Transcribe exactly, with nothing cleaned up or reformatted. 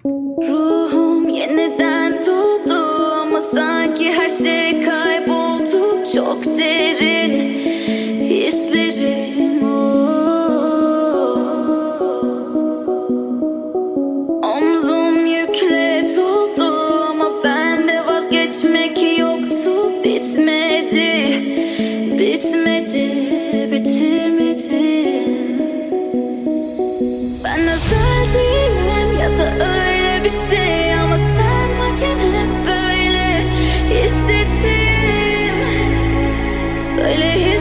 Ruhum yeniden doğdu ama sanki her şey kayboldu. Çok derin hislerim oh. Omzum yükle doldu ama bende vazgeçmek yoktu. Bitmedi, bitmedi, bitirmedi. Ben özel değilim ya da öyle bir şey, ama sen varken hep böyle hissettim. Böyle hissettim.